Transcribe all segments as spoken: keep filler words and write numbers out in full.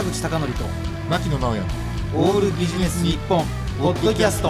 口貴教と牧野直哉オールビジネス日本ポッドキャスト。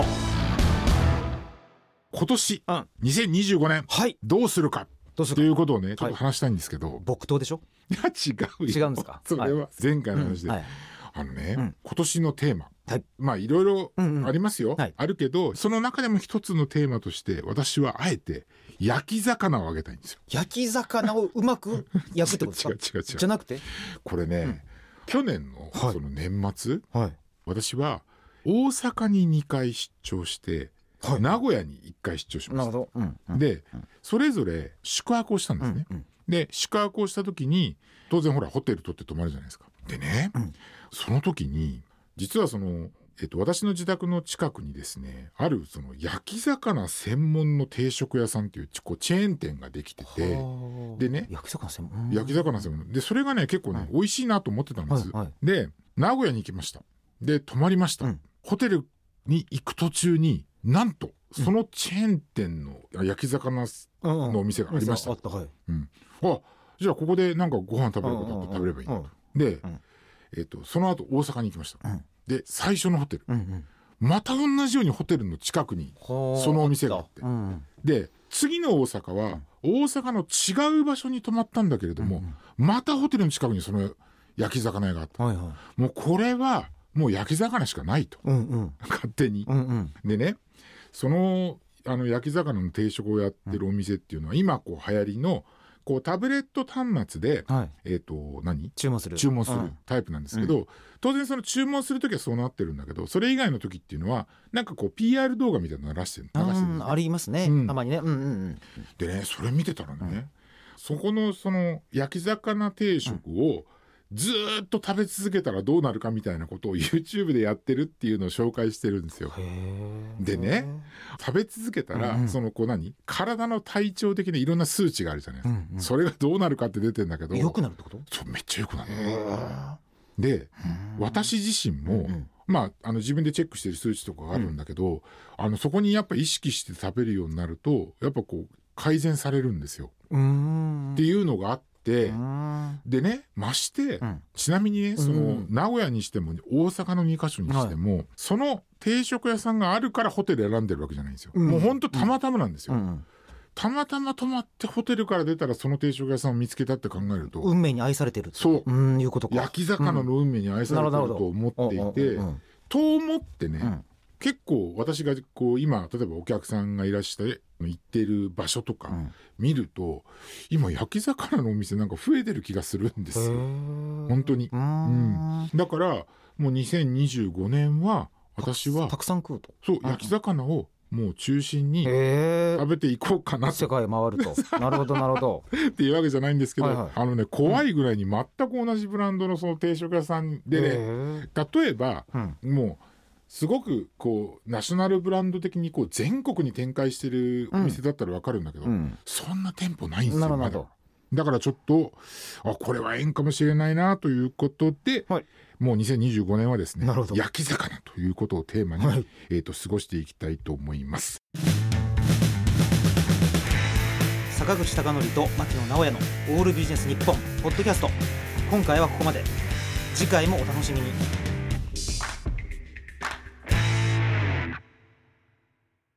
今年、 うん、 にせんにじゅうごねん、 はい、 どうするかどうするかということをねちょっと話したいんですけど、はい、 木刀でしょ。 いや違うよ。 違うんですか。 それは前回の話で、 はい、 あのね、 うん、 今年のテーマ、 はい、 まあいろいろありますよ、 うんうん、はい、 あるけどその中でも一つのテーマとして私はあえて焼き魚をあげたいんですよ。 焼き魚をうまく焼くってことですか。 違う違う違う。 じゃなくてこれね、うん、去年のその年末、はい、私は大阪ににかい出張して、はい、名古屋にいっかい出張しました。なるほど、うんうん、で、うん、それぞれ宿泊をしたんですね、うんうん、で宿泊をした時に当然ほらホテル取って泊まるじゃないですか。でね、うん、その時に実はそのえっと、私の自宅の近くにですねあるその焼き魚専門の定食屋さんっていうこうチェーン店ができてて、でね焼き魚専門焼き魚専門でそれがね結構ね、はい、美味しいなと思ってたんです、はいはい、で名古屋に行きました。で泊まりました、うん、ホテルに行く途中になんとそのチェーン店の焼き魚のお店がありました、うんうんうん、あじゃあここでなんかご飯食べることあって食べればいいなと。で、うんえっと、その後大阪に行きました、うんで最初のホテル、うんうん、また同じようにホテルの近くにそのお店があって、うん、で次の大阪は大阪の違う場所に泊まったんだけれども、うんうん、またホテルの近くにその焼き魚屋があった、はいはい、もうこれはもう焼き魚しかないと、うんうん、勝手に、うんうん、でねその、あの焼き魚の定食をやってるお店っていうのは、うん、今こう流行りのこうタブレット端末で、はいえー、と何注文する注文するタイプなんですけど、うん、当然その注文するときはそうなってるんだけどそれ以外の時っていうのはなんかこう ピーアール 動画みたいなの流してる流してるんですね。 ありますね、うん、たまにね、うんうんうん、 でねそれ見てたらね、うん、そこのその焼き魚定食をずっと食べ続けたらどうなるかみたいなことを YouTube でやってるっていうのを紹介してるんですよ。でね食べ続けたら、うんうん、そのこう何体の体調的にいろんな数値があるじゃないですか、うんうん、それがどうなるかって出てるんだけど良くなるってこと？ そうめっちゃ良くなる。で私自身も、うんうんまあ、あの自分でチェックしてる数値とかがあるんだけど、うん、あのそこにやっぱ意識して食べるようになるとやっぱこう改善されるんですよ。うーんっていうのがあってでねまして、うん、ちなみにねその名古屋にしても大阪のにカ所にしても、はい、その定食屋さんがあるからホテル選んでるわけじゃないんですよ、うん、もうほんとたまたまなんですよ、うんうん、たまたま泊まってホテルから出たらその定食屋さんを見つけたって考えると運命に愛されてるそううんいうことか。 焼き魚の運命に愛されてると思っていて、うん、と思ってね、うん結構私がこう今例えばお客さんがいらっしゃって行ってる場所とか見ると、うん、今焼き魚のお店なんか増えてる気がするんですよ本当に。うん、だからもうにせんにじゅうごねんは私はたくさん食うとそう焼き魚をもう中心に食べていこうかなと世界回るとなるほどなるほどっていうわけじゃないんですけどはい、はい、あのね怖いぐらいに全く同じブランドのその定食屋さんでね例えば、うん、もうすごくこうナショナルブランド的にこう全国に展開してるお店だったら分かるんだけど、うん、そんな店舗ないんですよ。まだだからちょっとあこれは縁かもしれないなということで、はい、もうにせんにじゅうごねんはですね焼き魚ということをテーマに、はいえー、と過ごしていきたいと思います。 坂口貴教と牧野直哉のオールビジネス日本ポッドキャスト今回はここまで。次回もお楽しみに。